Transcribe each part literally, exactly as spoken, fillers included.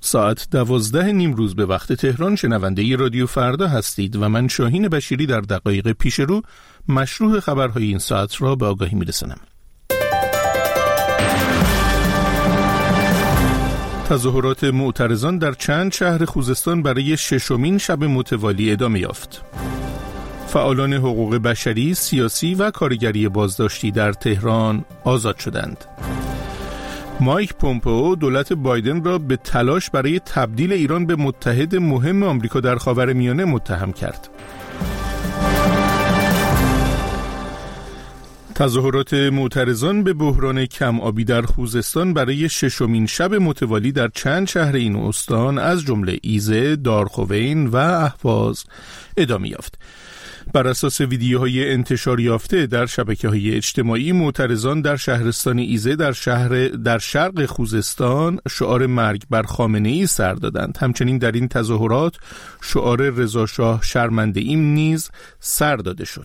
ساعت دوازده نیم روز به وقت تهران شنونده ی رادیو فردا هستید و من شاهین بشیری در دقایق پیش رو مشروح خبرهای این ساعت را به آگاهی میرسانم. تظاهرات معترضان در چند شهر خوزستان برای ششمین شب متوالی ادامه یافت. فعالان حقوق بشری، سیاسی و کارگری بازداشتی در تهران آزاد شدند. مایک پومپئو دولت بایدن را به تلاش برای تبدیل ایران به متحد مهم آمریکا در خاورمیانه متهم کرد. تظاهرات معترضان به بحران کم آبی در خوزستان برای ششمین شب متوالی در چند شهر این استان از جمله ایزه، دارخوین و اهواز ادامه یافت. بر اساس ویدیوهای انتشار یافته در شبکه‌های اجتماعی، معترضان در شهرستان ایزه در شهر در شرق خوزستان شعار مرگ بر خامنه‌ای سر دادند. همچنین در این تظاهرات شعار رضا شاه شرمنده ایم نیز سر داده شد.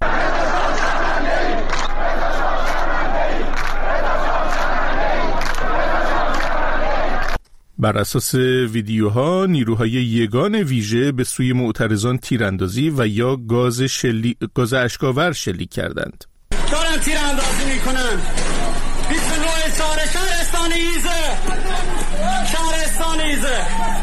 بر اساس ویدیوها نیروهای یگان ویژه به سوی معترضان تیراندازی و یا گاز شلی... گاز اشکاور شلیک کردند. دارن تیراندازی میکنن. بیست و نه چهار شهرستان ایزه. شهرستان ایزه.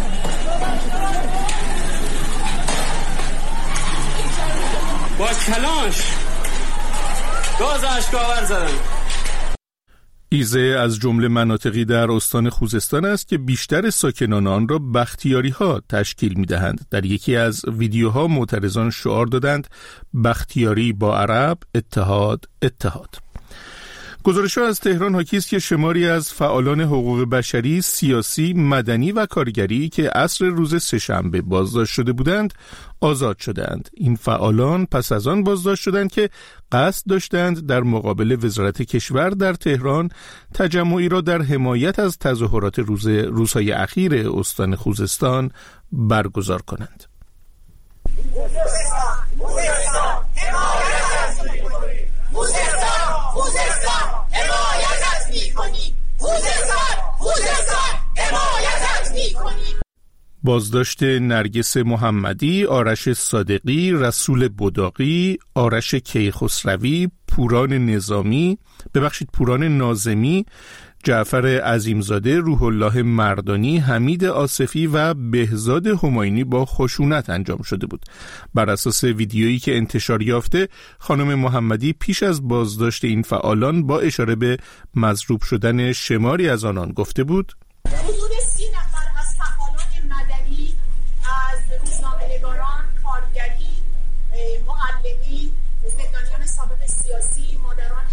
با کلاش گاز اشکاور زدن. ایزه از جمله مناطقی در استان خوزستان است که بیشتر ساکنان آن را بختیاری ها تشکیل می دهند. در یکی از ویدیوها معترضان شعار دادند بختیاری با عرب، اتحاد اتحاد. گزارش‌ها از تهران حاکی است که شماری از فعالان حقوق بشری، سیاسی، مدنی و کارگری که عصر روز سه‌شنبه بازداشت شده بودند آزاد شدند. این فعالان پس از آن بازداشت شدند که قصد داشتند در مقابل وزارت کشور در تهران تجمعی را در حمایت از تظاهرات روز روزهای اخیر استان خوزستان برگزار کنند. بازداشت نرگس محمدی، آرش صادقی، رسول بداقی، آرش کیخسروی، پوران نظامی، ببخشید پوران ناظمی، جعفر عظیمزاده، روح الله مردانی، حمید آصفی و بهزاد هماینی با خشونت انجام شده بود. بر اساس ویدیویی که انتشار یافته، خانم محمدی پیش از بازداشت این فعالان با اشاره به مضروب شدن شماری از آنان گفته بود: حدود سی نفر از فعالان مدنی، از روزنامه‌نگاران، کارگری، معلمین، زندانیان سابق سیاسی، مادران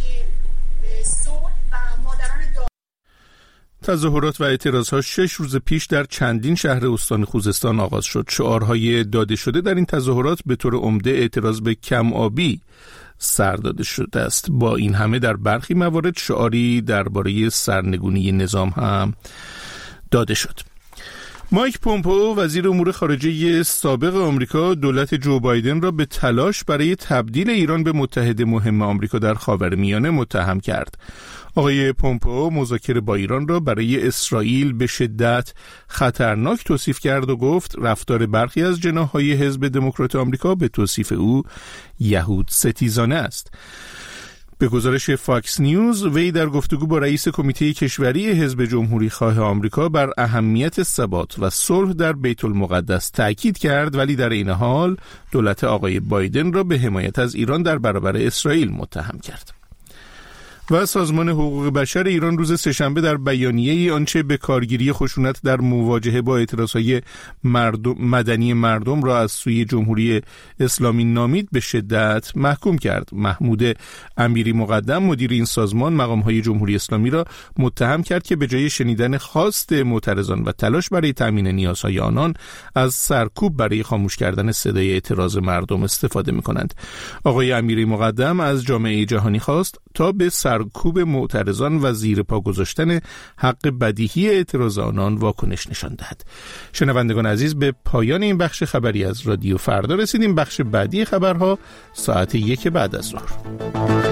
صلح و مادران دار. تظاهرات و اعتراضها شش روز پیش در چندین شهر استان خوزستان آغاز شد. شعارهای داده شده در این تظاهرات به طور عمده اعتراض به کم آبی سر داده شده است. با این همه در برخی موارد شعاری درباره سرنگونی نظام هم داده شد. مایک پومپئو وزیر امور خارجه سابق آمریکا دولت جو بایدن را به تلاش برای تبدیل ایران به متحد مهم آمریکا در خاورمیانه متهم کرد. آقای پومپئو مذاکره با ایران را برای اسرائیل به شدت خطرناک توصیف کرد و گفت رفتار برخی از جناح‌های حزب دموکرات آمریکا به توصیف او یهود ستیزانه است. به گزارش فاکس نیوز، وی در گفتگو با رئیس کمیته کشوری حزب جمهوری خواه آمریکا بر اهمیت ثبات و صلح در بیت المقدس تاکید کرد، ولی در این حال دولت آقای بایدن را به حمایت از ایران در برابر اسرائیل متهم کرد. و سازمان حقوق بشر ایران روز سه‌شنبه در بیانیه‌ای آنچه به کارگیری خشونت در مواجهه با اعتراضهای مردم مدنی مردم را از سوی جمهوری اسلامی نامید به شدت محکوم کرد. محمود امیری مقدم مدیر این سازمان مقام‌های جمهوری اسلامی را متهم کرد که به جای شنیدن خواست معترضان و تلاش برای تامین نیازهای آنان از سرکوب برای خاموش کردن صدای اعتراض مردم استفاده می‌کنند. آقای امیری مقدم از جامعه جهانی خواست تا به سرکوب معترضان و زیر پا گذاشتن حق بدیهی اعتراض آنان واکنش نشان دهد. شنوندگان عزیز، به پایان این بخش خبری از رادیو فردا رسیدیم. بخش بعدی خبرها ساعت یک بعد از ظهر.